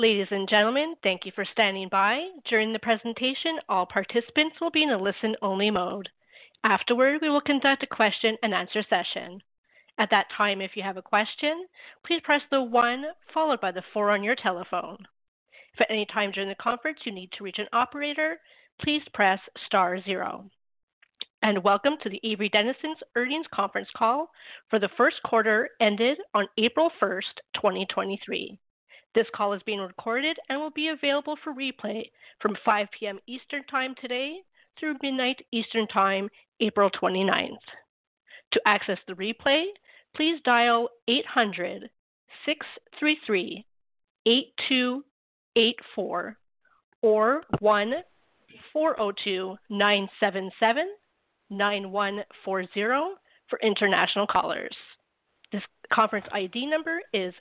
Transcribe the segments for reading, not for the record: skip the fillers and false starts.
Ladies and gentlemen, thank you for standing by. During the presentation, all participants will be in a listen-only mode. Afterward, we will conduct a question-and-answer session. At that time, if you have a question, please press the 1 followed by the 4 on your telephone. If at any time during the conference you need to reach an operator, please press star 0. And welcome to the Avery Dennison's earnings conference call for the first quarter ended on April 1st, 2023. This call is being recorded and will be available for replay from 5 p.m. Eastern Time today through midnight Eastern Time, April 29th. To access the replay, please dial 800-633-8284 or 1-402-977-9140 for international callers. This conference ID number is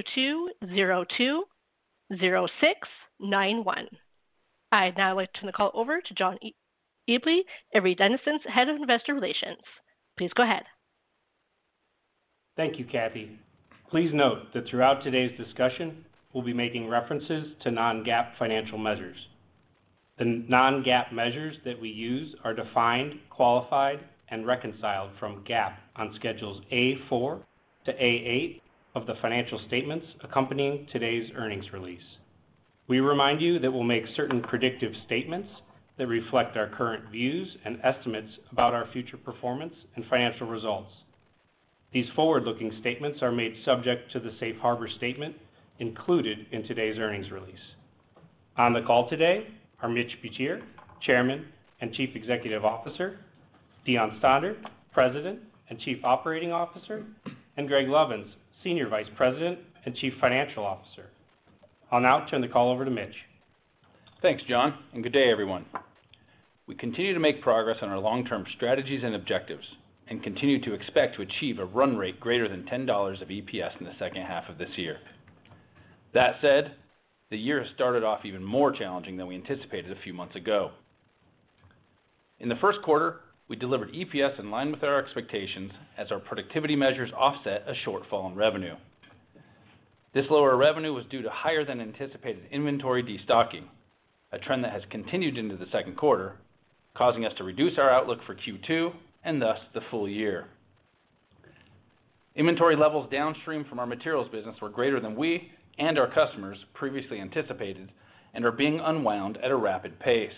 22020691. I'd now like to turn the call over to John Eble, Avery Dennison's Head of Investor Relations. Please go ahead. Thank you, Kathy. Please note that throughout today's discussion, we'll be making references to non-GAAP financial measures. The non-GAAP measures that we use are defined, qualified, and reconciled from GAAP on schedules A4 to A8 of the financial statements accompanying today's earnings release. We remind you that we'll make certain predictive statements that reflect our current views and estimates about our future performance and financial results. These forward-looking statements are made subject to the safe harbor statement included in today's earnings release. On the call today are Mitch Butier, Chairman and Chief Executive Officer, Deon Stander, President and Chief Operating Officer, and Greg Lovins, Senior Vice President and Chief Financial Officer. I'll now turn the call over to Mitch. Thanks, John, and good day, everyone. We continue to make progress on our long-term strategies and objectives and continue to expect to achieve a run rate greater than $10 of EPS in the second half of this year. That said, the year has started off even more challenging than we anticipated a few months ago. In the first quarter, we delivered EPS in line with our expectations as our productivity measures offset a shortfall in revenue. This lower revenue was due to higher than anticipated inventory destocking, a trend that has continued into the second quarter, causing us to reduce our outlook for Q2 and thus the full year. Inventory levels downstream from our materials business were greater than we and our customers previously anticipated and are being unwound at a rapid pace.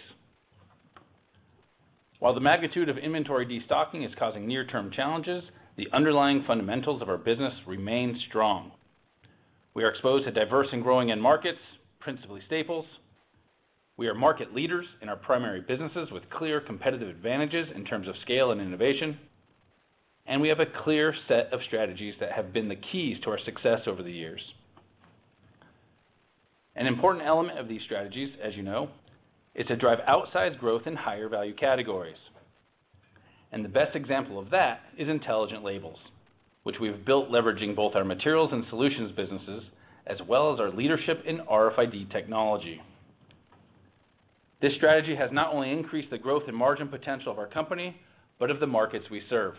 While the magnitude of inventory destocking is causing near-term challenges, the underlying fundamentals of our business remain strong. We are exposed to diverse and growing end markets, principally staples. We are market leaders in our primary businesses with clear competitive advantages in terms of scale and innovation. And we have a clear set of strategies that have been the keys to our success over the years. An important element of these strategies, as you know, is to drive outsized growth in higher value categories. And the best example of that is Intelligent Labels, which we've built leveraging both our materials and solutions businesses, as well as our leadership in RFID technology. This strategy has not only increased the growth and margin potential of our company, but of the markets we serve.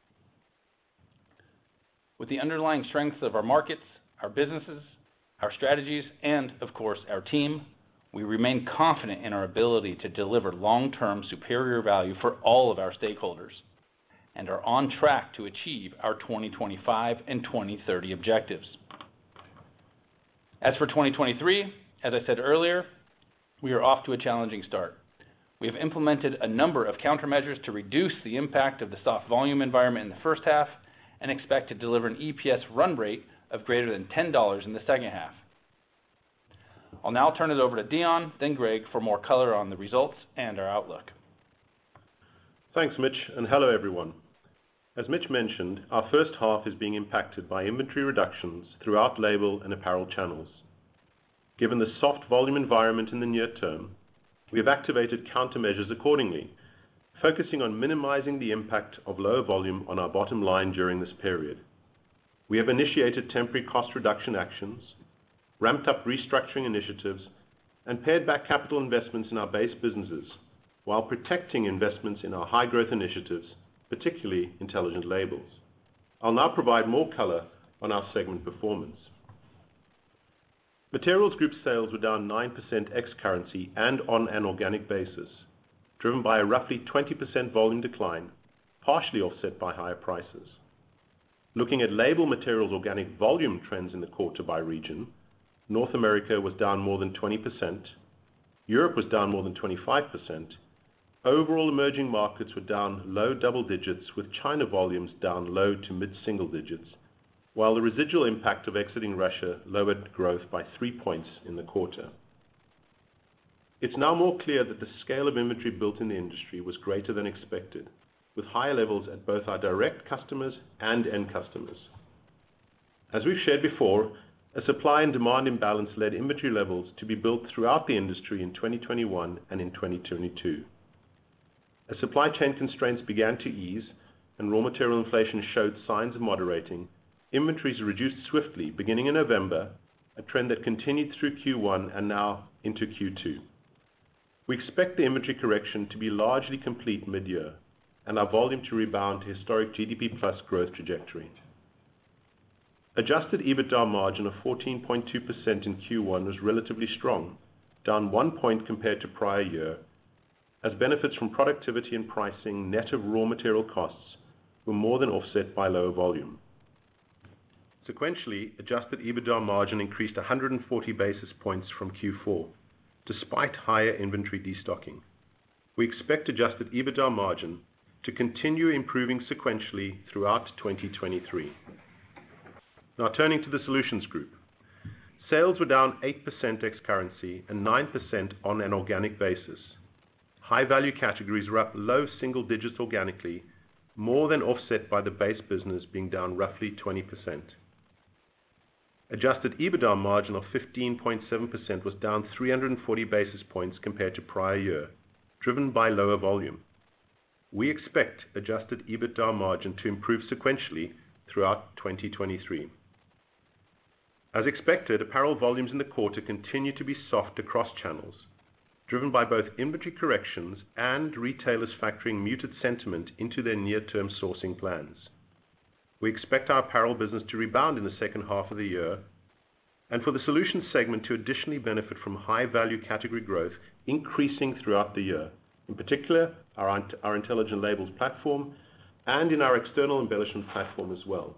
With the underlying strengths of our markets, our businesses, our strategies, and of course, our team, we remain confident in our ability to deliver long-term superior value for all of our stakeholders and are on track to achieve our 2025 and 2030 objectives. As for 2023, as I said earlier, we are off to a challenging start. We have implemented a number of countermeasures to reduce the impact of the soft volume environment in the first half and expect to deliver an EPS run rate of greater than $10 in the second half. I'll now turn it over to Deon, then Greg for more color on the results and our outlook. Thanks, Mitch, and hello, everyone. As Mitch mentioned, our first half is being impacted by inventory reductions throughout label and apparel channels. Given the soft volume environment in the near term, we have activated countermeasures accordingly, focusing on minimizing the impact of lower volume on our bottom line during this period. We have initiated temporary cost reduction actions, ramped up restructuring initiatives, and pared back capital investments in our base businesses while protecting investments in our high-growth initiatives, particularly Intelligent Labels. I'll now provide more color on our segment performance. Materials Group sales were down 9% ex-currency and on an organic basis, driven by a roughly 20% volume decline, partially offset by higher prices. Looking at label materials organic volume trends in the quarter by region, North America was down more than 20%, Europe was down more than 25%, overall emerging markets were down low double digits, with China volumes down low to mid-single digits, while the residual impact of exiting Russia lowered growth by 3 points in the quarter. It's now more clear that the scale of inventory built in the industry was greater than expected, with higher levels at both our direct customers and end customers. As we've shared before, a supply and demand imbalance led inventory levels to be built throughout the industry in 2021 and in 2022. As supply chain constraints began to ease and raw material inflation showed signs of moderating, inventories reduced swiftly beginning in November, a trend that continued through Q1 and now into Q2. We expect the inventory correction to be largely complete mid-year and our volume to rebound to historic GDP plus growth trajectory. Adjusted EBITDA margin of 14.2% in Q1 was relatively strong, down 1 point compared to prior year, as benefits from productivity and pricing net of raw material costs were more than offset by lower volume. Sequentially, adjusted EBITDA margin increased 140 basis points from Q4, despite higher inventory destocking. We expect adjusted EBITDA margin to continue improving sequentially throughout 2023. Now turning to the Solutions Group. Sales were down 8% ex-currency and 9% on an organic basis. High-value categories were up low single digits organically, more than offset by the base business being down roughly 20%. Adjusted EBITDA margin of 15.7% was down 340 basis points compared to prior year, driven by lower volume. We expect adjusted EBITDA margin to improve sequentially throughout 2023. As expected, apparel volumes in the quarter continue to be soft across channels, driven by both inventory corrections and retailers factoring muted sentiment into their near-term sourcing plans. We expect our apparel business to rebound in the second half of the year, and for the Solutions segment to additionally benefit from high-value category growth increasing throughout the year, in particular, our Intelligent Labels platform and in our external embellishment platform as well.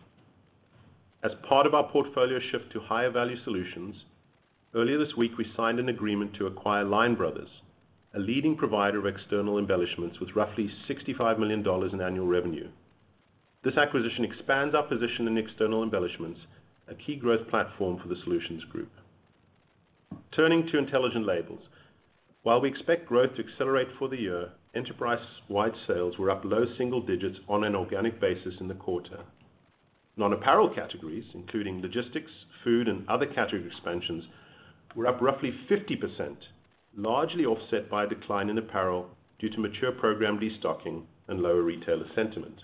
As part of our portfolio shift to higher value solutions, earlier this week we signed an agreement to acquire Lion Brothers, a leading provider of external embellishments with roughly $65 million in annual revenue. This acquisition expands our position in external embellishments, a key growth platform for the Solutions Group. Turning to Intelligent Labels. While we expect growth to accelerate for the year, enterprise-wide sales were up low single digits on an organic basis in the quarter. Non-apparel categories, including logistics, food, and other category expansions, were up roughly 50%, largely offset by a decline in apparel due to mature program destocking and lower retailer sentiment.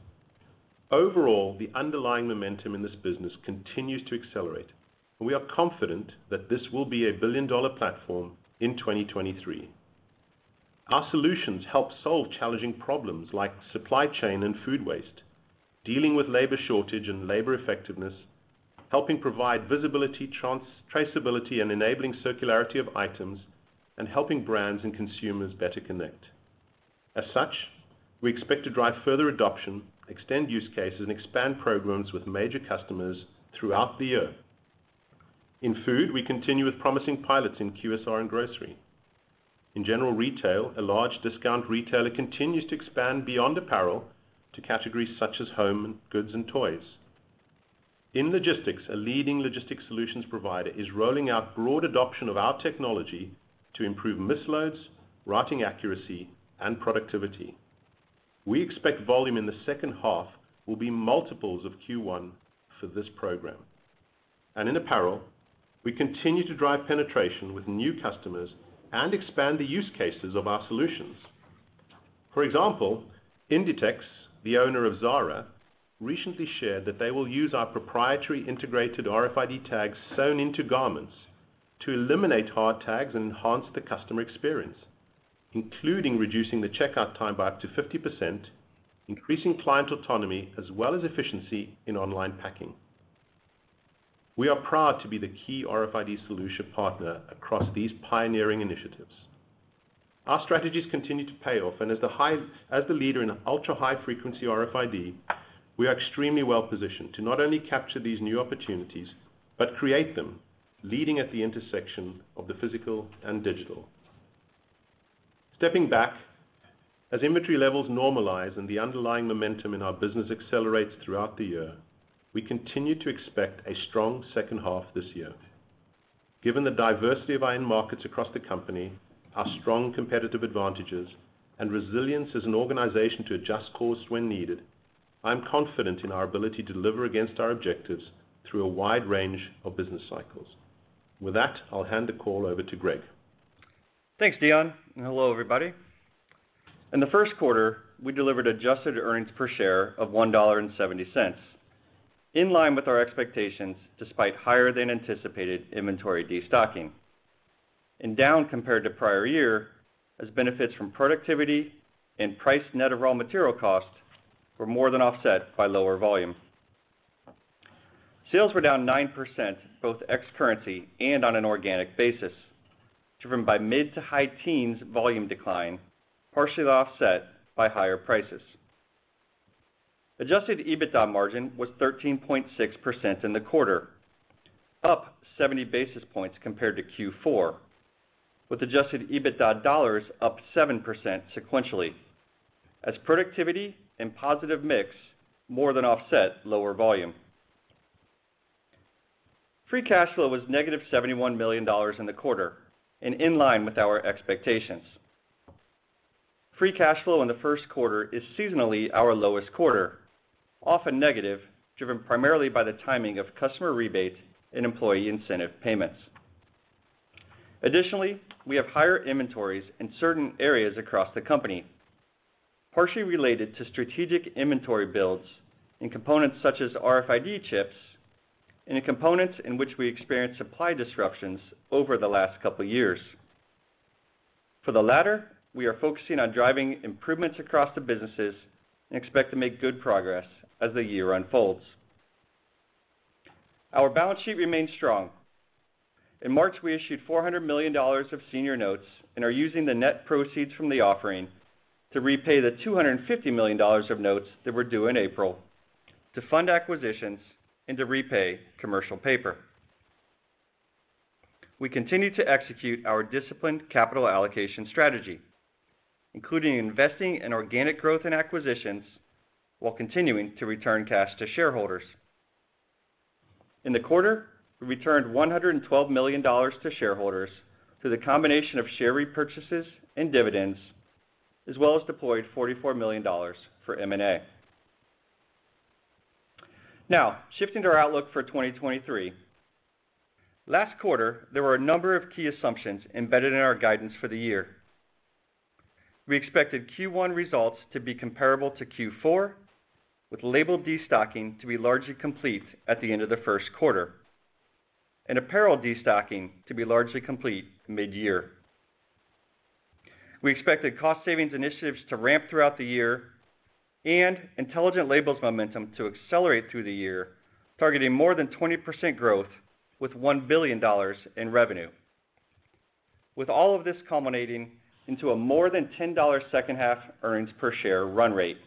Overall, the underlying momentum in this business continues to accelerate, and we are confident that this will be a billion-dollar platform in 2023. Our solutions help solve challenging problems like supply chain and food waste, dealing with labor shortage and labor effectiveness, helping provide visibility, traceability, and enabling circularity of items, and helping brands and consumers better connect. As such, we expect to drive further adoption, extend use cases, and expand programs with major customers throughout the year. In food, we continue with promising pilots in QSR and grocery. In general retail, a large discount retailer continues to expand beyond apparel to categories such as home goods and toys. In logistics, a leading logistics solutions provider is rolling out broad adoption of our technology to improve misloads, routing accuracy, and productivity. We expect volume in the second half will be multiples of Q1 for this program. And in apparel, we continue to drive penetration with new customers and expand the use cases of our solutions. For example, Inditex, the owner of Zara, recently shared that they will use our proprietary integrated RFID tags sewn into garments to eliminate hard tags and enhance the customer experience, including reducing the checkout time by up to 50%, increasing client autonomy, as well as efficiency in online packing. We are proud to be the key RFID solution partner across these pioneering initiatives. Our strategies continue to pay off, and as the leader in ultra-high frequency RFID, we are extremely well positioned to not only capture these new opportunities, but create them, leading at the intersection of the physical and digital. Stepping back, as inventory levels normalize and the underlying momentum in our business accelerates throughout the year, we continue to expect a strong second half this year. Given the diversity of our end markets across the company, our strong competitive advantages, and resilience as an organization to adjust course when needed, I'm confident in our ability to deliver against our objectives through a wide range of business cycles. With that, I'll hand the call over to Greg. Thanks, Deon, and hello, everybody. In the first quarter, we delivered adjusted earnings per share of $1.70, in line with our expectations despite higher than anticipated inventory destocking, and down compared to prior year as benefits from productivity and price net of raw material costs were more than offset by lower volume. Sales were down 9%, both ex-currency and on an organic basis, driven by mid to high teens volume decline, partially offset by higher prices. Adjusted EBITDA margin was 13.6% in the quarter, up 70 basis points compared to Q4, with adjusted EBITDA dollars up 7% sequentially, as productivity and positive mix more than offset lower volume. Free cash flow was negative $71 million in the quarter, and in line with our expectations. Free cash flow in the first quarter is seasonally our lowest quarter, often negative, driven primarily by the timing of customer rebate and employee incentive payments. Additionally, we have higher inventories in certain areas across the company, partially related to strategic inventory builds in components such as RFID chips and in components in which we experienced supply disruptions over the last couple years. For the latter, we are focusing on driving improvements across the businesses and expect to make good progress as the year unfolds. Our balance sheet remains strong. In March, we issued $400 million of senior notes and are using the net proceeds from the offering to repay the $250 million of notes that were due in April, to fund acquisitions, and to repay commercial paper. We continue to execute our disciplined capital allocation strategy, including investing in organic growth and acquisitions while continuing to return cash to shareholders. In the quarter, we returned $112 million to shareholders through the combination of share repurchases and dividends, as well as deployed $44 million for M&A. Now, shifting to our outlook for 2023. Last quarter, there were a number of key assumptions embedded in our guidance for the year. We expected Q1 results to be comparable to Q4, with label destocking to be largely complete at the end of the first quarter, and apparel destocking to be largely complete mid-year. We expected cost savings initiatives to ramp throughout the year and Intelligent Labels momentum to accelerate through the year, targeting more than 20% growth with $1 billion in revenue, with all of this culminating into a more than $10 second half earnings per share run rate.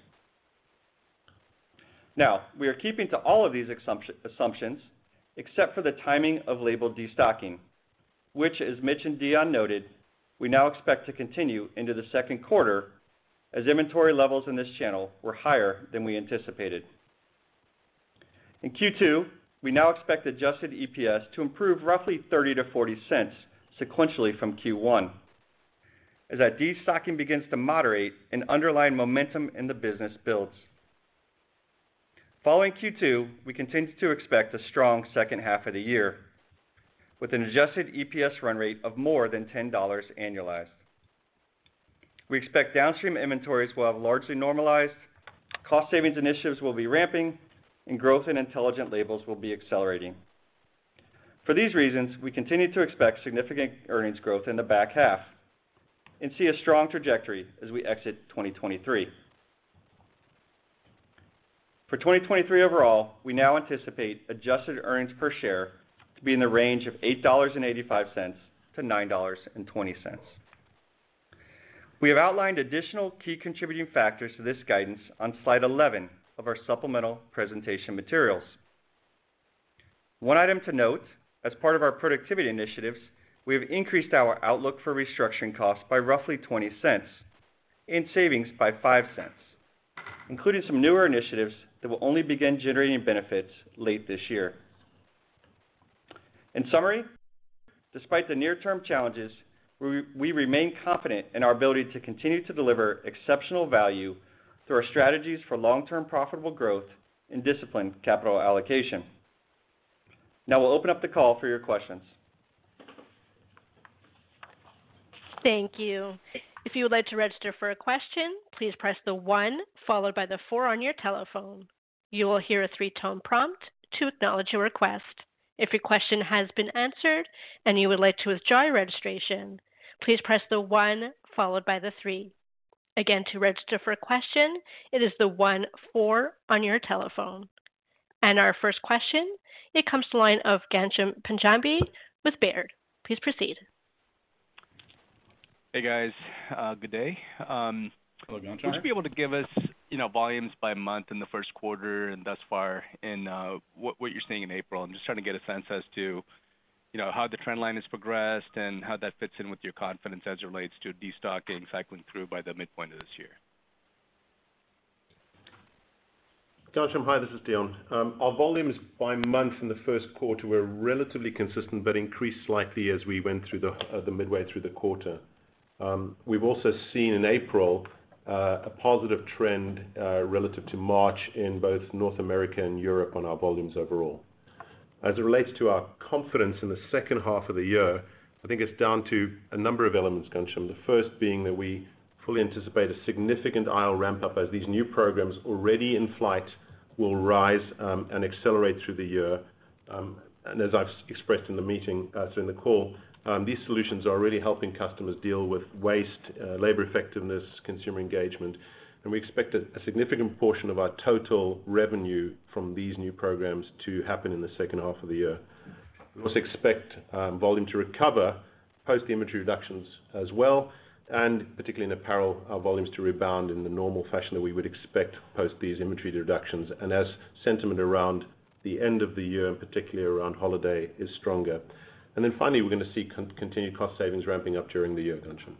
Now, we are keeping to all of these assumptions except for the timing of label destocking, which, as Mitch and Deon noted, we now expect to continue into the second quarter as inventory levels in this channel were higher than we anticipated. In Q2, we now expect adjusted EPS to improve roughly 30 to 40 cents sequentially from Q1, as that destocking begins to moderate and underlying momentum in the business builds. Following Q2, we continue to expect a strong second half of the year, with an adjusted EPS run rate of more than $10 annualized. We expect downstream inventories will have largely normalized, cost savings initiatives will be ramping, and growth in Intelligent Labels will be accelerating. For these reasons, we continue to expect significant earnings growth in the back half and see a strong trajectory as we exit 2023. For 2023 overall, we now anticipate adjusted earnings per share to be in the range of $8.85 to $9.20. We have outlined additional key contributing factors to this guidance on slide 11 of our supplemental presentation materials. One item to note, as part of our productivity initiatives, we have increased our outlook for restructuring costs by roughly 20 cents and savings by 5 cents, including some newer initiatives that will only begin generating benefits late this year. In summary, despite the near-term challenges, we remain confident in our ability to continue to deliver exceptional value through our strategies for long-term profitable growth and disciplined capital allocation. Now we'll open up the call for your questions. Thank you. If you would like to register for a question, please press the 1 followed by the 4 on your telephone. You will hear a 3-tone prompt to acknowledge your request. If your question has been answered and you would like to withdraw your registration, please press the 1 followed by the 3. Again, to register for a question, it is the 1-4 on your telephone. And our first question, it comes to the line of Ghansham Panjabi with Baird. Please proceed. Hey guys, good day. Hello, Ghansham. Would you be able to give us, volumes by month in the first quarter and thus far, and what you're seeing in April? I'm just trying to get a sense as to, how the trend line has progressed and how that fits in with your confidence as it relates to destocking cycling through by the midpoint of this year. Ghansham, hi, this is Dion. Our volumes by month in the first quarter were relatively consistent, but increased slightly as we went through the midway through the quarter. We've also seen in April a positive trend relative to March in both North America and Europe on our volumes overall. As it relates to our confidence in the second half of the year, I think it's down to a number of elements, Ghansham. The first being that we fully anticipate a significant IL ramp-up as these new programs already in flight will rise and accelerate through the year. And as I've expressed in the meeting, so in the call, these solutions are really helping customers deal with waste, labor effectiveness, consumer engagement, and we expect a significant portion of our total revenue from these new programs to happen in the second half of the year. We also expect volume to recover post the inventory reductions as well, and particularly in apparel, our volumes to rebound in the normal fashion that we would expect post these inventory reductions, and as sentiment around the end of the year, and particularly around holiday, is stronger. And then finally, we're going to see continued cost savings ramping up during the year, Ghansham.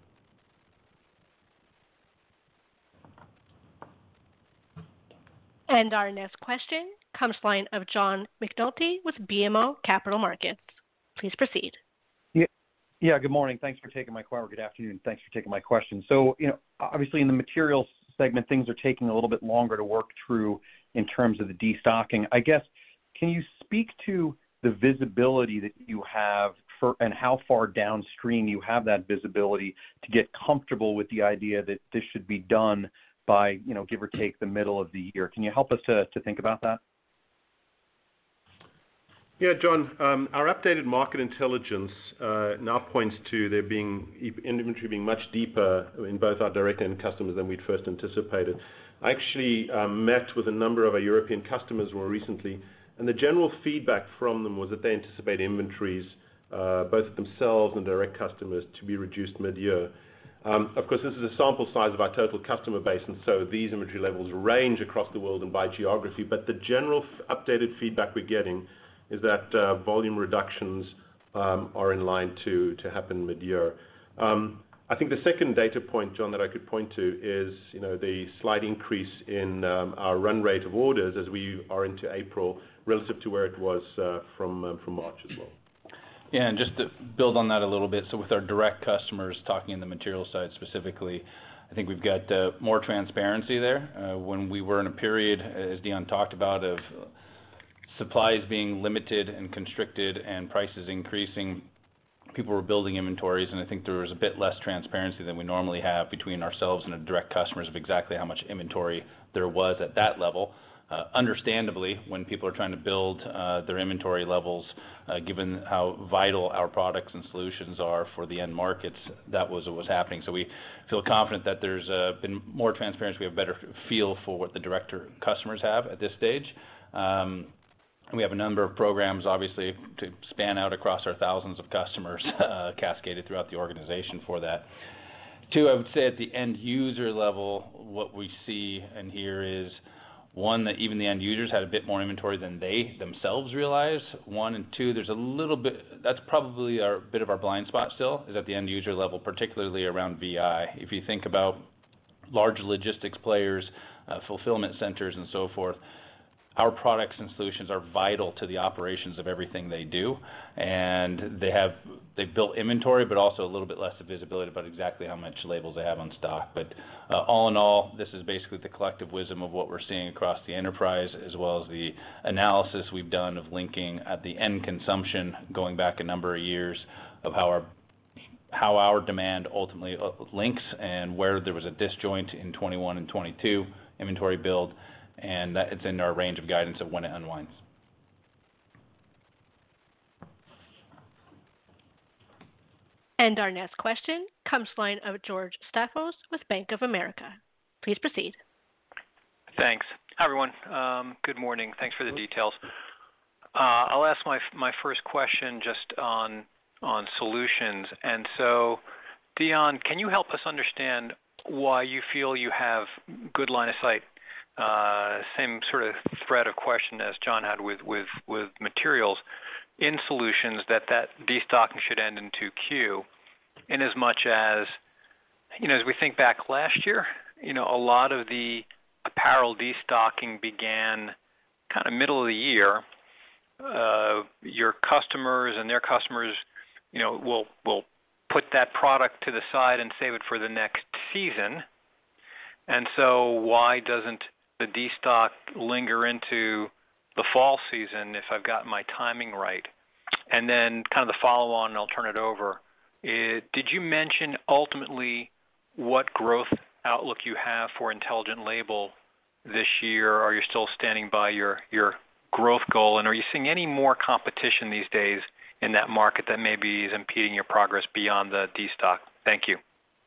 And our next question comes to the line of John McNulty with BMO Capital Markets. Please proceed. Yeah, good morning. Thanks for taking my call. Or good afternoon. Thanks for taking my question. So, obviously in the materials segment, things are taking a little bit longer to work through in terms of the destocking. I guess, can you speak to the visibility that you have and how far downstream you have that visibility to get comfortable with the idea that this should be done by, give or take the middle of the year? Can you help us to think about that? Yeah, John, our updated market intelligence now points to there being inventory being much deeper in both our direct end customers than we'd first anticipated. I actually met with a number of our European customers more recently, and the general feedback from them was that they anticipate inventories, both themselves and direct customers, to be reduced mid-year. Of course, this is a sample size of our total customer base, and so these inventory levels range across the world and by geography, but the general updated feedback we're getting is that volume reductions are in line to happen mid-year. I think the second data point, John, that I could point to is the slight increase in our run rate of orders as we are into April relative to where it was from March as well. Yeah, and just to build on that a little bit, so with our direct customers, talking in the material side specifically, I think we've got more transparency there. When we were in a period, as Dion talked about, of supplies being limited and constricted and prices increasing, people were building inventories, and I think there was a bit less transparency than we normally have between ourselves and the direct customers of exactly how much inventory there was at that level. Understandably, when people are trying to build their inventory levels, given how vital our products and solutions are for the end markets, that was what was happening. So we feel confident that there's been more transparency. We have a better feel for what the direct customers have at this stage. We have a number of programs, obviously, to span out across our thousands of customers, cascaded throughout the organization for that. Two, I would say at the end user level, what we see and hear is, one, that even the end users had a bit more inventory than they themselves realized. One, and two, there's a little bit, that's probably a bit of our blind spot still, is at the end user level, particularly around VI. If you think about large logistics players, fulfillment centers, and so forth, our products and solutions are vital to the operations of everything they do, and they've built inventory, but also a little bit less of visibility about exactly how much labels they have on stock. But all in all, this is basically the collective wisdom of what we're seeing across the enterprise, as well as the analysis we've done of linking at the end consumption, going back a number of years, of how our demand ultimately links, and where there was a disjoint in 21 and 22 inventory build, and that it's in our range of guidance of when it unwinds. And our next question comes line of George Staphos with Bank of America. Please proceed. Thanks. Hi, everyone. Good morning. Thanks for the details. I'll ask my first question just on solutions. And so, Deon, can you help us understand why you feel you have good line of sight? Same sort of thread of question as John had with materials in solutions, that destocking should end in 2Q, in as much as, as we think back last year, a lot of the apparel destocking began kind of middle of the year. Your customers and their customers, will put that product to the side and save it for the next season. And so why doesn't the destock linger into the fall season, if I've got my timing right? And then kind of the follow-on, and I'll turn it over. Did you mention ultimately what growth outlook you have for Intelligent Label this year? Are you still standing by your growth goal? And are you seeing any more competition these days in that market that maybe is impeding your progress beyond the destock? Thank you.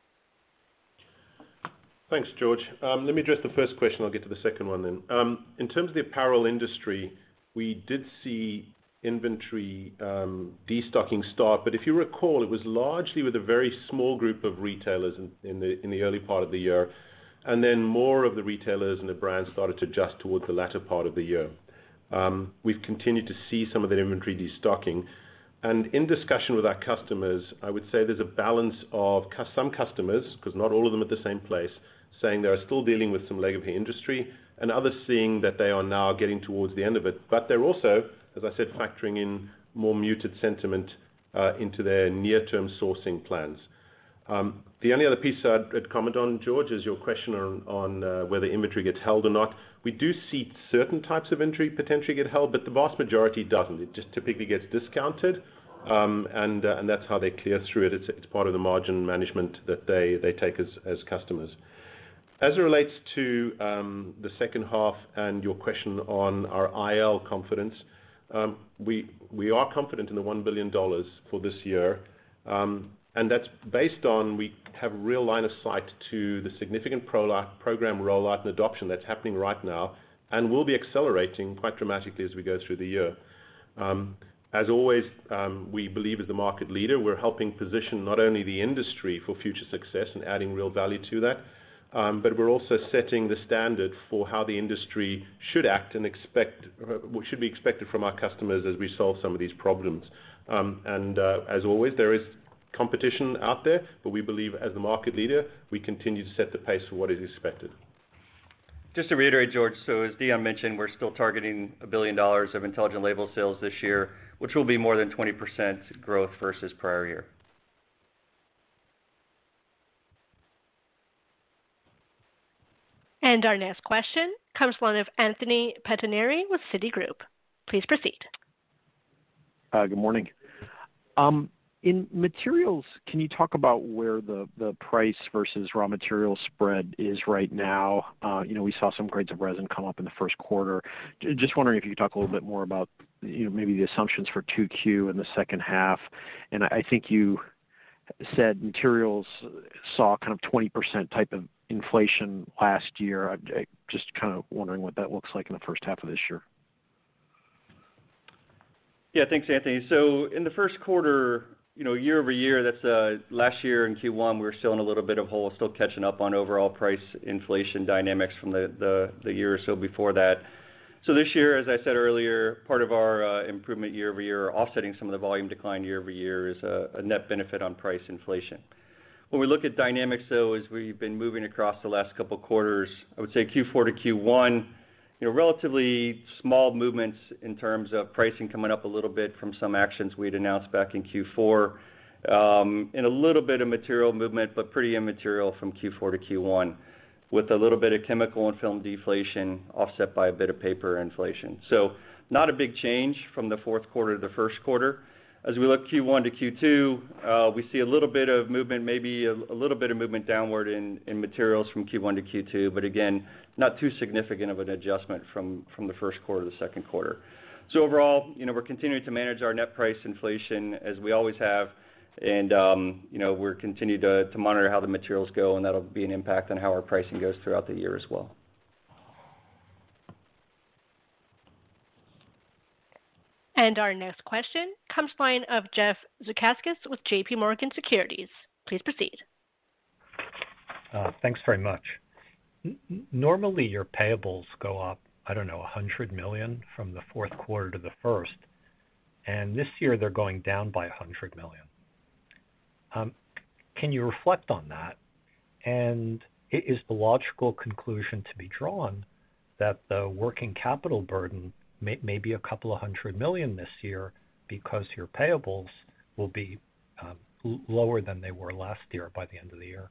Thanks, George. Let me address the first question. I'll get to the second one then. In terms of the apparel industry, we did see inventory destocking start, but if you recall, it was largely with a very small group of retailers in the early part of the year, and then more of the retailers and the brands started to adjust towards the latter part of the year. We've continued to see some of that inventory destocking, and in discussion with our customers, I would say there's a balance of some customers, because not all of them at the same place, saying they are still dealing with some legacy industry, and others seeing that they are now getting towards the end of it. But they're also, as I said, factoring in more muted sentiment into their near-term sourcing plans. The only other piece I'd comment on, George, is your question on whether inventory gets held or not. We do see certain types of inventory potentially get held, but the vast majority doesn't. It just typically gets discounted, and that's how they clear through it. It's part of the margin management that they take as customers. As it relates to the second half and your question on our IL confidence, we are confident in the $1 billion for this year, and that's based on we have real line of sight to the significant program rollout and adoption that's happening right now, and will be accelerating quite dramatically as we go through the year. As always, we believe as the market leader, we're helping position not only the industry for future success and adding real value to that, but we're also setting the standard for how the industry should act and what should be expected from our customers as we solve some of these problems. As always, there is competition out there, but we believe as the market leader, we continue to set the pace for what is expected. Just to reiterate, George, so as Deon mentioned, we're still targeting $1 billion of Intelligent Label sales this year, which will be more than 20% growth versus prior year. And our next question comes from Anthony Pettinari with Citigroup. Please proceed. Good morning. In materials, can you talk about where the price versus raw material spread is right now? We saw some grades of resin come up in the first quarter. Just wondering if you could talk a little bit more about maybe the assumptions for 2Q in the second half. And I think you said materials saw kind of 20% type of inflation last year. I just kind of wondering what that looks like in the first half of this year. Yeah, thanks, Anthony. So in the first quarter, year-over-year, that's last year in Q1, we were still in a little bit of hole, still catching up on overall price inflation dynamics from the year or so before that. So this year, as I said earlier, part of our improvement year-over-year, offsetting some of the volume decline year-over-year, is a net benefit on price inflation. When we look at dynamics, though, as we've been moving across the last couple quarters, I would say Q4 to Q1, relatively small movements in terms of pricing coming up a little bit from some actions we'd announced back in Q4, and a little bit of material movement, but pretty immaterial from Q4 to Q1, with a little bit of chemical and film deflation offset by a bit of paper inflation. So not a big change from the fourth quarter to the first quarter. As we look Q1 to Q2, we see a little bit of movement, maybe a little bit of movement downward in materials from Q1 to Q2, but again, not too significant of an adjustment from the first quarter to the second quarter. So overall, we're continuing to manage our net price inflation as we always have, and we're continuing to monitor how the materials go, and that'll be an impact on how our pricing goes throughout the year as well. And our next question comes from the line of Jeff Zekauskas with JPMorgan Securities. Please proceed. Thanks very much. Normally, your payables go up, $100 million from the fourth quarter to the first, and this year they're going down by $100 million. Can you reflect on that? And is the logical conclusion to be drawn that the working capital burden may be a couple of $100 million this year because your payables will be lower than they were last year by the end of the year?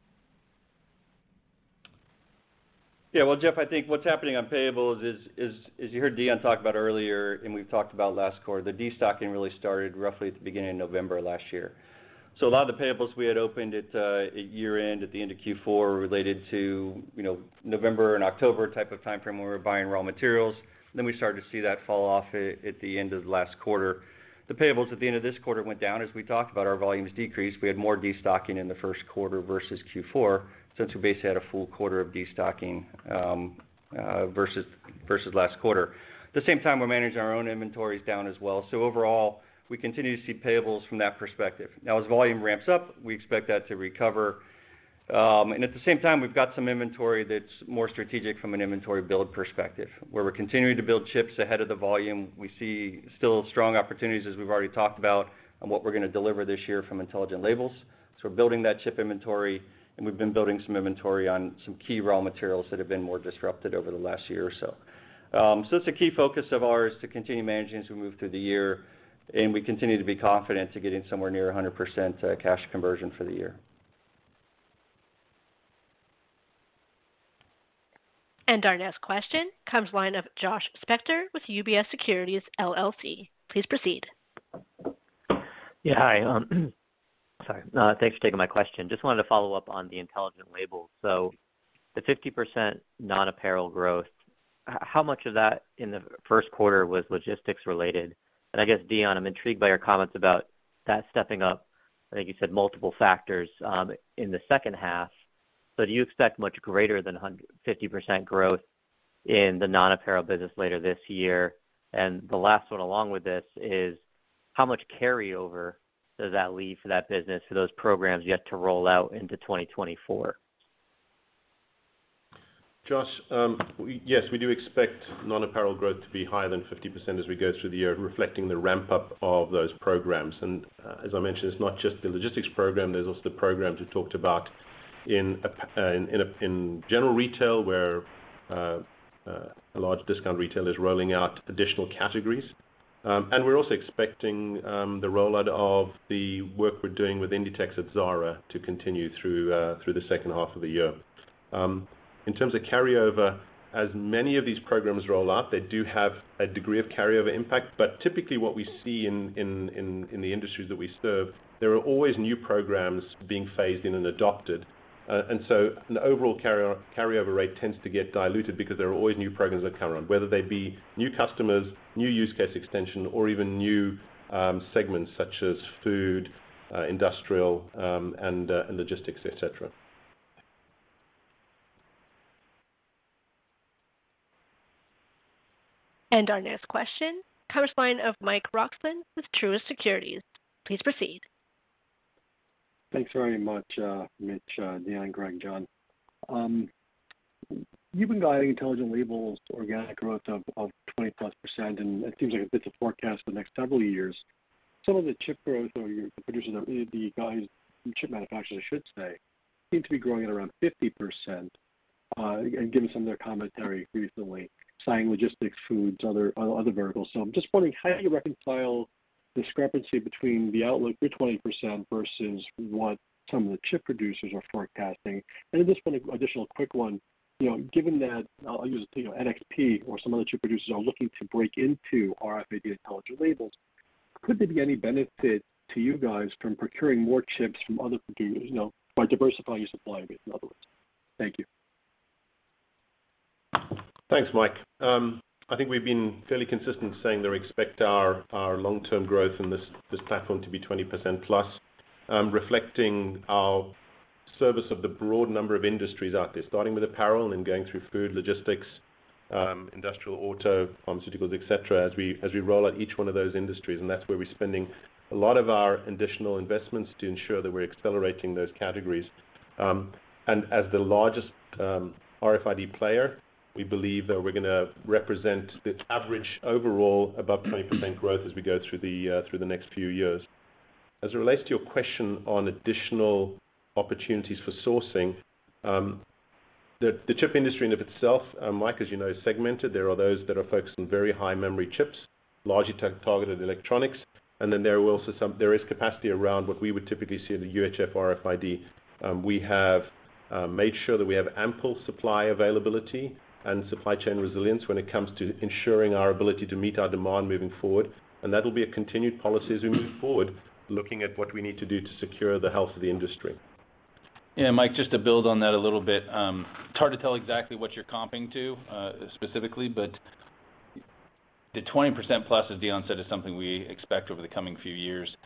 Yeah, well, Jeff, I think what's happening on payables is you heard Deon talk about earlier, and we've talked about last quarter, the destocking really started roughly at the beginning of November last year. So a lot of the payables we had opened at year-end, at the end of Q4, were related to November and October type of time frame when we were buying raw materials. Then we started to see that fall off at the end of the last quarter. The payables at the end of this quarter went down as we talked about. Our volumes decreased. We had more destocking in the first quarter versus Q4, since we basically had a full quarter of destocking versus last quarter. At the same time, we're managing our own inventories down as well. So overall, we continue to see payables from that perspective. Now, as volume ramps up, we expect that to recover. And at the same time, we've got some inventory that's more strategic from an inventory build perspective, where we're continuing to build chips ahead of the volume. We see still strong opportunities, as we've already talked about, on what we're going to deliver this year from Intelligent Labels. So we're building that chip inventory, and we've been building some inventory on some key raw materials that have been more disrupted over the last year or so. So it's a key focus of ours to continue managing as we move through the year, and we continue to be confident to getting somewhere near 100% cash conversion for the year. And our next question comes line of Josh Spector with UBS Securities LLC. Please proceed. Yeah, hi. Sorry. Thanks for taking my question. Just wanted to follow up on the Intelligent Labels. So the 50% non-apparel growth, how much of that in the first quarter was logistics related? And I guess, Deon, I'm intrigued by your comments about that stepping up. I think you said multiple factors in the second half. So do you expect much greater than 50% growth in the non-apparel business later this year? And the last one along with this is, how much carryover does that leave for that business, for those programs yet to roll out into 2024? Josh, yes, we do expect non-apparel growth to be higher than 50% as we go through the year, reflecting the ramp-up of those programs. And as I mentioned, it's not just the logistics program. There's also the programs we talked about in general retail, where a large discount retailer is rolling out additional categories. And we're also expecting the rollout of the work we're doing with Inditex at Zara to continue through the second half of the year. In terms of carryover, as many of these programs roll out, they do have a degree of carryover impact, but typically what we see in the industries that we serve, there are always new programs being phased in and adopted. And so an overall carryover rate tends to get diluted because there are always new programs that come around, whether they be new customers, new use case extension, or even new segments such as food, industrial, and logistics, etc. And our next question comes from the line of Mike Roxland with Truist Securities. Please proceed. Thanks very much, Mitch, Deon, Greg, John. You've been guiding Intelligent Labels organic growth of 20+%, and it seems like it's a forecast for the next several years. Some of the chip growth, or the producers, the guys, chip manufacturers, I should say, seem to be growing at around 50%. And given some of their commentary recently, citing logistics, foods, other verticals. So I'm just wondering, how do you reconcile discrepancy between the outlook for 20% versus what some of the chip producers are forecasting? And then just one additional quick one. Given that I'll use NXP or some other chip producers are looking to break into RFID Intelligent Labels, could there be any benefit to you guys from procuring more chips from other producers, by diversifying your supply base, in other words? Thank you. Thanks, Mike. I think we've been fairly consistent saying that we expect our long-term growth in this platform to be 20% plus, reflecting our service of the broad number of industries out there, starting with apparel and then going through food, logistics, industrial, auto, pharmaceuticals, et cetera, as we roll out each one of those industries. And that's where we're spending a lot of our additional investments to ensure that we're accelerating those categories. And as the largest RFID player, we believe that we're going to represent the average overall above 20% growth as we go through the next few years. As it relates to your question on additional opportunities for sourcing, the chip industry in of itself, Mike, as you know, is segmented. There are those that are focused on very high memory chips, largely targeted electronics, and then there is capacity around what we would typically see in the UHF RFID. We have made sure that we have ample supply availability and supply chain resilience when it comes to ensuring our ability to meet our demand moving forward, and that will be a continued policy as we move forward, looking at what we need to do to secure the health of the industry. Yeah, Mike, just to build on that a little bit, it's hard to tell exactly what you're comping to specifically, but the 20% plus, as Deon said, is something we expect over the coming few years.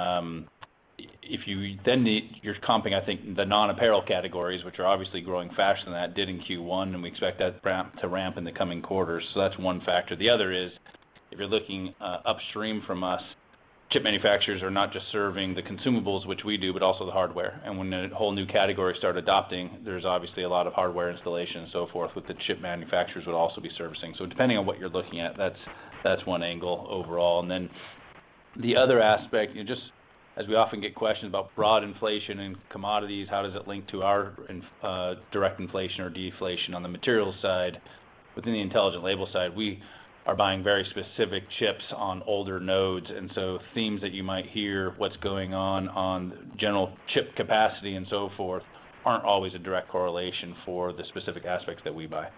If you then you're comping, I think, the non-apparel categories, which are obviously growing faster than that did in Q1, and we expect that to ramp in the coming quarters. So that's one factor. The other is, if you're looking upstream from us, chip manufacturers are not just serving the consumables, which we do, but also the hardware. And when a whole new category start adopting, there's obviously a lot of hardware installation and so forth, with the chip manufacturers would also be servicing. So depending on what you're looking at, that's one angle overall. And then the other aspect, just as we often get questions about broad inflation in commodities, how does it link to our direct inflation or deflation on the materials side? Within the Intelligent Label side, we are buying very specific chips on older nodes, and so themes that you might hear, what's going on general chip capacity and so forth, aren't always a direct correlation for the specific aspects that we buy.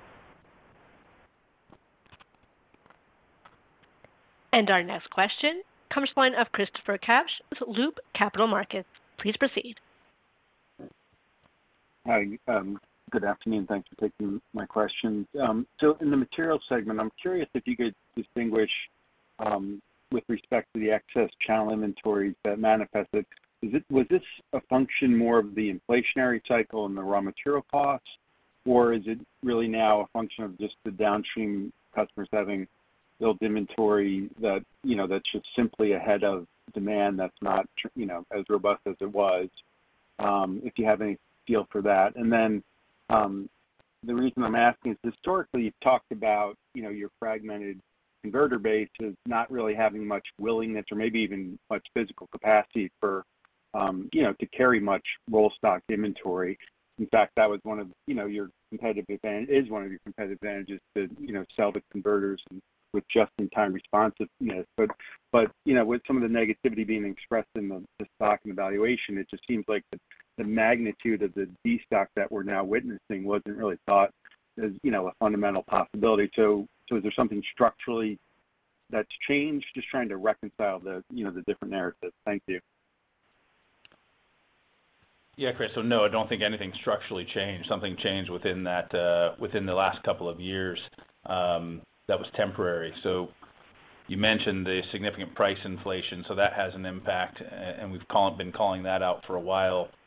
And our next question comes from the line of Christopher Kapsch with Loop Capital Markets. Please proceed. Hi, good afternoon. Thanks for taking my questions. So in the materials segment, I'm curious if you could distinguish with respect to the excess channel inventories that manifested. Was this a function more of the inflationary cycle and the raw material costs, or is it really now a function of just the downstream customers having built inventory that, that's just simply ahead of demand that's not, as robust as it was? If you have any feel for that. And then the reason I'm asking is historically you've talked about, your fragmented converter base as not really having much willingness or maybe even much physical capacity for, to carry much roll stock inventory. In fact, that was one of, your competitive advantages to, sell the converters and with just-in-time responsiveness. But with some of the negativity being expressed in the stock and the valuation, it just seems like the magnitude of the destock that we're now witnessing wasn't really thought as, a fundamental possibility. So is there something structurally that's changed? Just trying to reconcile the different narratives. Thank you. Yeah, Chris. So no, I don't think anything structurally changed. Something changed within that within the last couple of years. That was temporary. So you mentioned the significant price inflation, so that has an impact, and we've been calling that out for a while.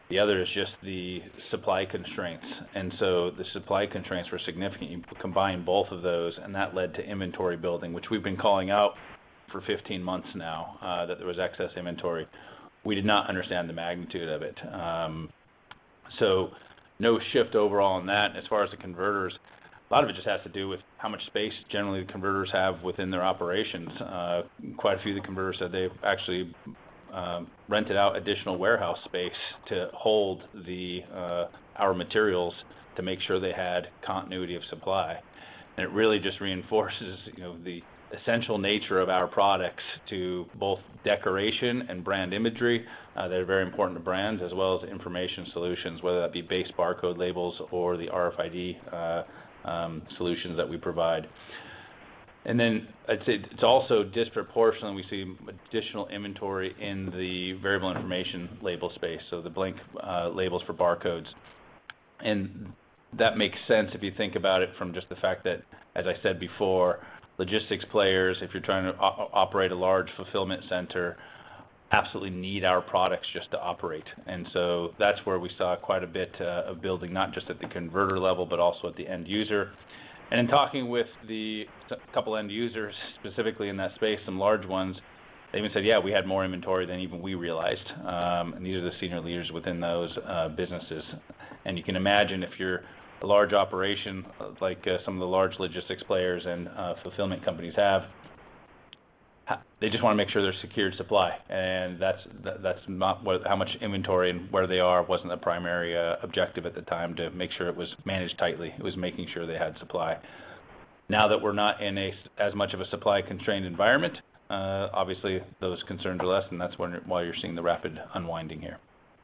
The other is just the supply constraints. And so the supply constraints were significant. You combine both of those, and that led to inventory building, which we've been calling out for 15 months now, that there was excess inventory. We did not understand the magnitude of it. So no shift overall on that. As far as the converters, a lot of it just has to do with how much space generally the converters have within their operations. Quite a few of the converters said they've actually rented out additional warehouse space to hold our materials to make sure they had continuity of supply. And it really just reinforces, the essential nature of our products to both decoration and brand imagery that are very important to brands, as well as information solutions, whether that be base barcode labels or the RFID solutions that we provide. And then I'd say it's also disproportionately we see additional inventory in the variable information label space, so the blank labels for barcodes. And that makes sense if you think about it from just the fact that, as I said before, logistics players, if you're trying to operate a large fulfillment center, absolutely need our products just to operate. And so that's where we saw quite a bit of building, not just at the converter level, but also at the end user. And in talking with a couple end users, specifically in that space, some large ones, they even said, yeah, we had more inventory than even we realized. And these are the senior leaders within those businesses. And you can imagine if you're a large operation like some of the large logistics players and fulfillment companies have, they just want to make sure there's secured supply, and that's not how much inventory and where they are wasn't the primary objective at the time to make sure it was managed tightly. It was making sure they had supply. Now that we're not in as much of a supply constrained environment, obviously those concerns are less, and that's why you're seeing the rapid unwinding here.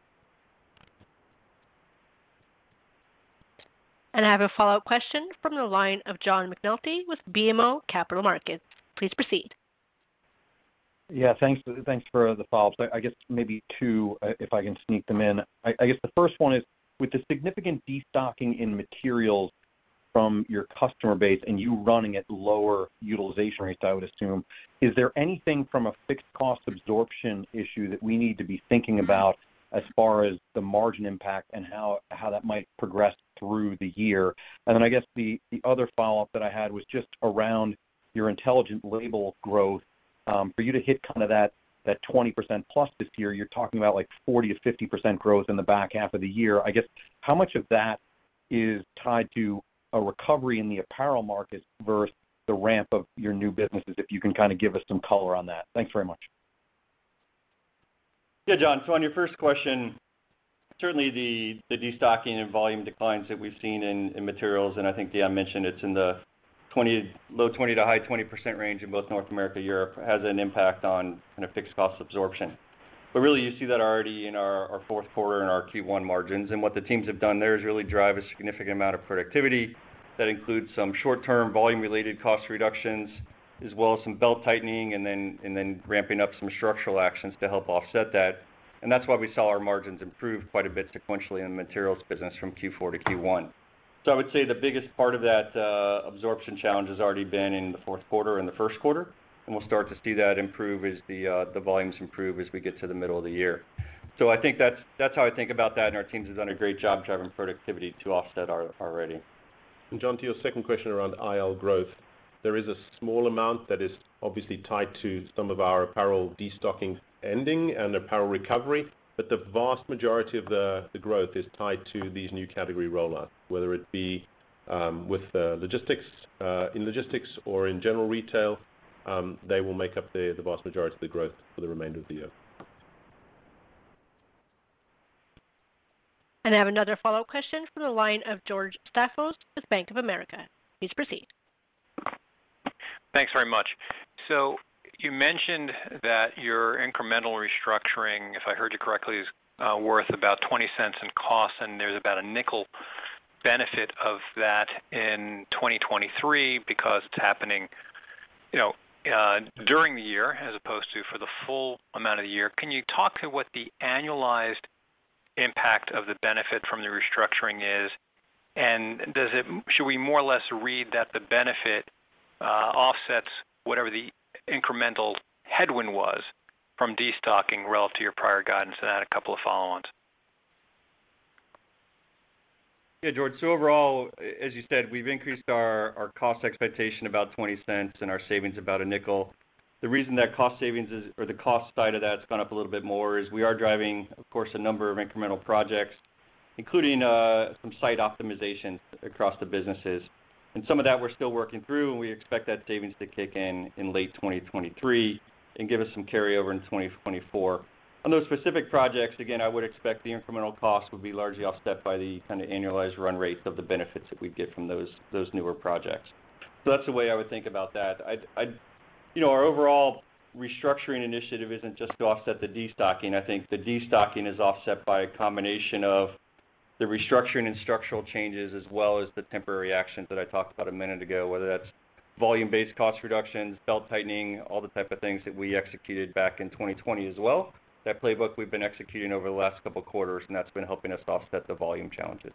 And I have a follow-up question from the line of John McNulty with BMO Capital Markets. Please proceed. Yeah, thanks for the follow-ups. I guess maybe two, if I can sneak them in. I guess the first one is, with the significant destocking in materials from your customer base and you running at lower utilization rates, I would assume, is there anything from a fixed cost absorption issue that we need to be thinking about as far as the margin impact and how that might progress through the year? And then I guess the other follow-up that I had was just around your Intelligent Label growth. For you to hit kind of that 20% plus this year, you're talking about like 40 to 50% growth in the back half of the year. I guess how much of that is tied to a recovery in the apparel market versus the ramp of your new businesses, if you can kind of give us some color on that. Thanks very much. Yeah, John. So on your first question, certainly the destocking and volume declines that we've seen in materials, and I think Deon mentioned it's in the low 20 to high 20% range in both North America and Europe, has an impact on kind of fixed cost absorption. But really you see that already in our fourth quarter and our Q1 margins. And what the teams have done there is really drive a significant amount of productivity that includes some short-term volume-related cost reductions, as well as some belt tightening and then ramping up some structural actions to help offset that. And that's why we saw our margins improve quite a bit sequentially in the materials business from Q4 to Q1. So I would say the biggest part of that absorption challenge has already been in the fourth quarter and the first quarter, and we'll start to see that improve as the volumes improve as we get to the middle of the year. So I think that's how I think about that, and our teams have done a great job driving productivity to offset already. And John, to your second question around IL growth, there is a small amount that is obviously tied to some of our apparel destocking ending and apparel recovery. But the vast majority of the growth is tied to these new category rollouts, whether it be with logistics or in general retail. They will make up the vast majority of the growth for the remainder of the year. And I have another follow-up question from the line of George Staphos with Bank of America. Please proceed. Thanks very much. So you mentioned that your incremental restructuring, if I heard you correctly, is worth about 20 cents in cost, and there's about a nickel benefit of that in 2023 because it's happening, during the year as opposed to for the full amount of the year. Can you talk to what the annualized impact of the benefit from the restructuring is, and should we more or less read that the benefit offsets whatever the incremental headwind was from destocking relative to your prior guidance? And I had a couple of follow-ons. Yeah, George. So overall, as you said, we've increased our cost expectation about 20 cents and our savings about a nickel. The reason that cost savings is, or the cost side of that's gone up a little bit more, is we are driving, of course, a number of incremental projects, including some site optimizations across the businesses. And some of that we're still working through, and we expect that savings to kick in late 2023 and give us some carryover in 2024. On those specific projects, again, I would expect the incremental costs would be largely offset by the kind of annualized run rates of the benefits that we get from those newer projects. So that's the way I would think about that. Our overall restructuring initiative isn't just to offset the destocking. I think the destocking is offset by a combination of the restructuring and structural changes as well as the temporary actions that I talked about a minute ago, whether that's volume-based cost reductions, belt tightening, all the type of things that we executed back in 2020 as well. That playbook we've been executing over the last couple of quarters, and that's been helping us offset the volume challenges.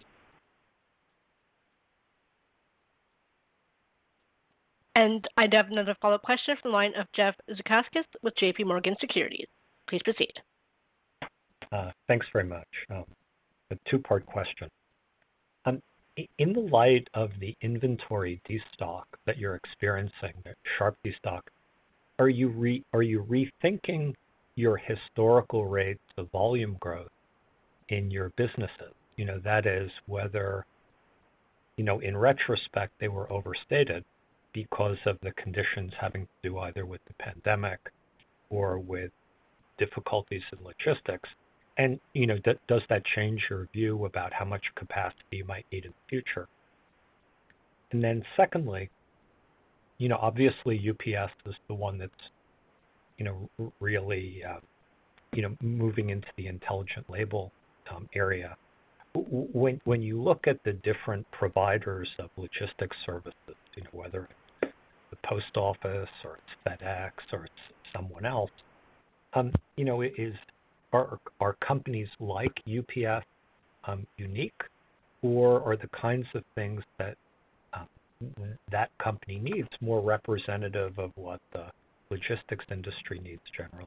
And I'd have another follow-up question from the line of Jeff Zekauskas with J.P. Morgan Securities. Please proceed. Thanks very much. A two-part question. In the light of the inventory destock that you're experiencing, that sharp destock, are you rethinking your historical rates of volume growth in your businesses? That is whether, in retrospect, they were overstated because of the conditions having to do either with the pandemic or with difficulties in logistics. And, does that change your view about how much capacity you might need in the future? And then secondly, obviously UPS is the one that's, really, moving into the intelligent label area. When you look at the different providers of logistics services, whether it's the post office or it's FedEx or it's someone else, are companies like UPS unique, or are the kinds of things that that company needs more representative of what the logistics industry needs generally?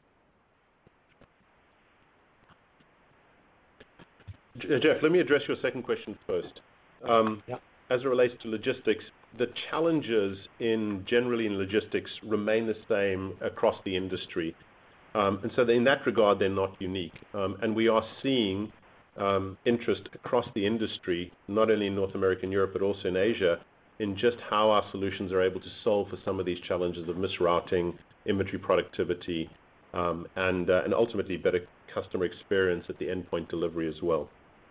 Jeff, let me address your second question first. As it relates to logistics, the challenges generally in logistics remain the same across the industry. And so in that regard, they're not unique. And we are seeing interest across the industry, not only in North America and Europe, but also in Asia, in just how our solutions are able to solve for some of these challenges of misrouting, inventory productivity, and ultimately better customer experience at the endpoint delivery as well.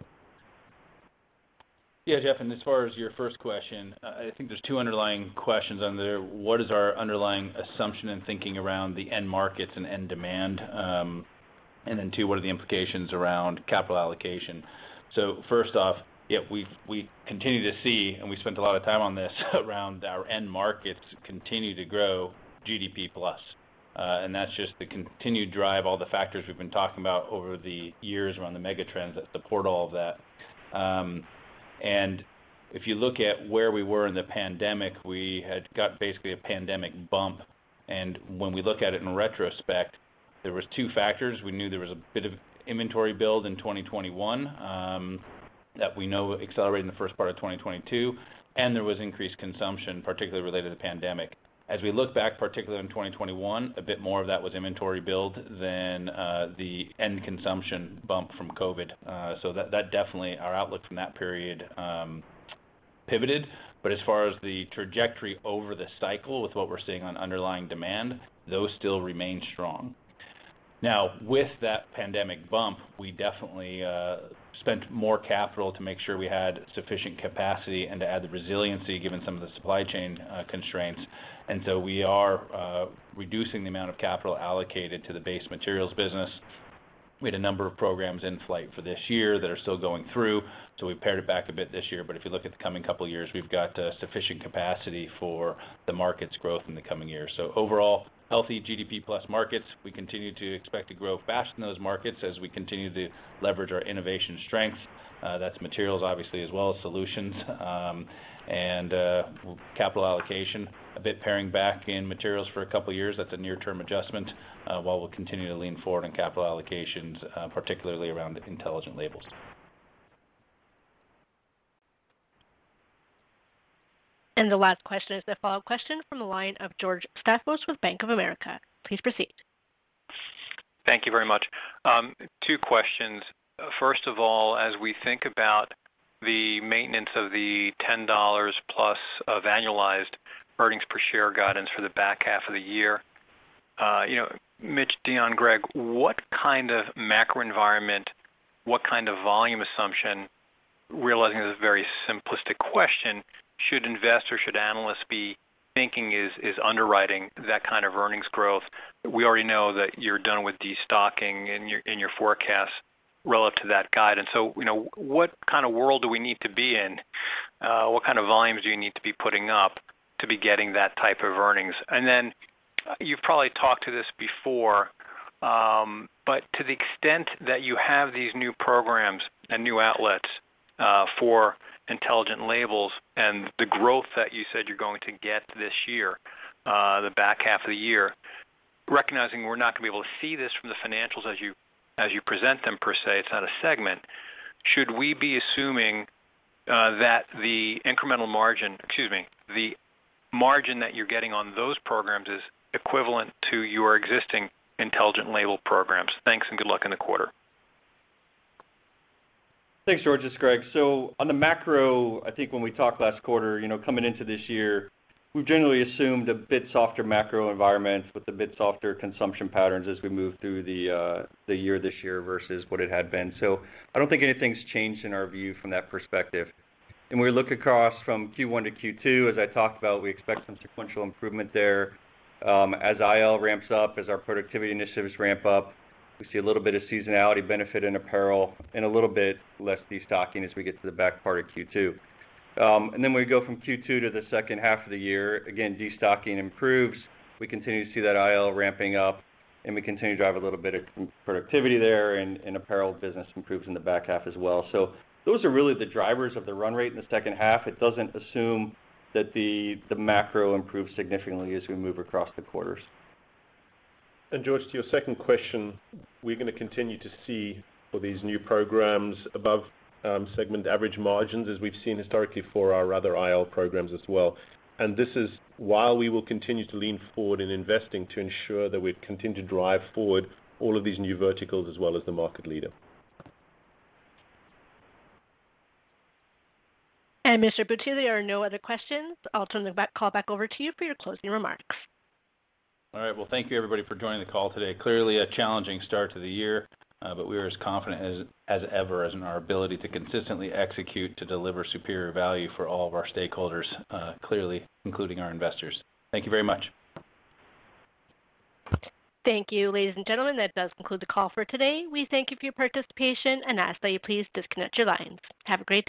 Yeah, Jeff, and as far as your first question, I think there's two underlying questions on there. What is our underlying assumption and thinking around the end markets and end demand? And then two, what are the implications around capital allocation? So first off, yeah, we continue to see, and we spent a lot of time on this, around our end markets continue to grow GDP plus. And that's just the continued drive, all the factors we've been talking about over the years around the mega trends that support all of that. And if you look at where we were in the pandemic, we had got basically a pandemic bump. And when we look at it in retrospect, there was two factors. We knew there was a bit of inventory build in 2021 that we know accelerated in the first part of 2022, and there was increased consumption, particularly related to the pandemic. As we look back, particularly in 2021, a bit more of that was inventory build than the end consumption bump from COVID. So that definitely, our outlook from that period pivoted. But as far as the trajectory over the cycle with what we're seeing on underlying demand, those still remain strong. Now, with that pandemic bump, we definitely spent more capital to make sure we had sufficient capacity and to add the resiliency given some of the supply chain constraints. And so we are reducing the amount of capital allocated to the base materials business. We had a number of programs in flight for this year that are still going through, so we pared it back a bit this year. But if you look at the coming couple of years, we've got sufficient capacity for the market's growth in the coming years. So overall, healthy GDP plus markets. We continue to expect to grow fast in those markets as we continue to leverage our innovation strengths. That's materials, obviously, as well as solutions. And capital allocation, a bit paring back in materials for a couple of years. That's a near-term adjustment, while we'll continue to lean forward in capital allocations, particularly around intelligent labels. And the last question is the follow-up question from the line of George Staphos with Bank of America. Please proceed. Thank you very much. Two questions. First of all, as we think about the maintenance of the $10 plus of annualized earnings per share guidance for the back half of the year, Mitch, Deon, Greg, what kind of macro environment, what kind of volume assumption, realizing it's a very simplistic question, should investors, should analysts be thinking is underwriting that kind of earnings growth? We already know that you're done with destocking in your forecast relative to that guidance. So, what kind of world do we need to be in? What kind of volumes do you need to be putting up to be getting that type of earnings? And then you've probably talked to this before, but to the extent that you have these new programs and new outlets for Intelligent Labels and the growth that you said you're going to get this year, the back half of the year, recognizing we're not going to be able to see this from the financials as you present them per se, it's not a segment, should we be assuming that the incremental margin, the margin that you're getting on those programs is equivalent to your existing Intelligent Label programs? Thanks and good luck in the quarter. Thanks, George. It's Greg. So on the macro, I think when we talked last quarter, coming into this year, we've generally assumed a bit softer macro environment with a bit softer consumption patterns as we move through the year this year versus what it had been. So I don't think anything's changed in our view from that perspective. And we look across from Q1 to Q2, as I talked about, we expect some sequential improvement there. As IL ramps up, as our productivity initiatives ramp up, we see a little bit of seasonality benefit in apparel and a little bit less destocking as we get to the back part of Q2. And then we go from Q2 to the second half of the year. Again, destocking improves. We continue to see that IL ramping up, and we continue to drive a little bit of productivity there, and apparel business improves in the back half as well. So those are really the drivers of the run rate in the second half. It doesn't assume that the macro improves significantly as we move across the quarters. And George, to your second question, we're going to continue to see for these new programs above segment average margins as we've seen historically for our other IL programs as well. And this is while we will continue to lean forward in investing to ensure that we continue to drive forward all of these new verticals as well as the market leader. And Mr. Butier, there are no other questions. I'll turn the call back over to you for your closing remarks. All right. Well, thank you, everybody, for joining the call today. Clearly a challenging start to the year, but we are as confident as ever in our ability to consistently execute to deliver superior value for all of our stakeholders, clearly including our investors. Thank you very much. Thank you, ladies and gentlemen. That does conclude the call for today. We thank you for your participation and ask that you please disconnect your lines. Have a great day.